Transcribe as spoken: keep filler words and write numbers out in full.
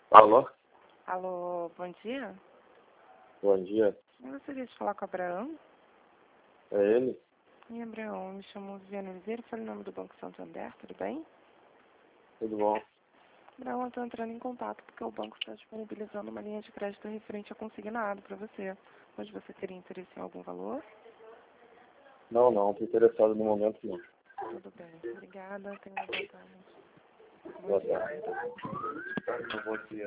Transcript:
Alô? Alô, bom dia. Bom dia. Eu gostaria de falar com o Abraão. É ele? E Abraão, me chamo Viviane Oliveira, falo em nome do Banco Santander, tudo bem? Tudo bom? Abraão, eu estou entrando em contato porque o banco está disponibilizando uma linha de crédito referente a consignado para você. Hoje você teria interesse em algum valor? Não, não. Estou interessado no momento, não. Tudo bem. Obrigada. Tenha uma boa tarde. Boa tarde. Bom dia.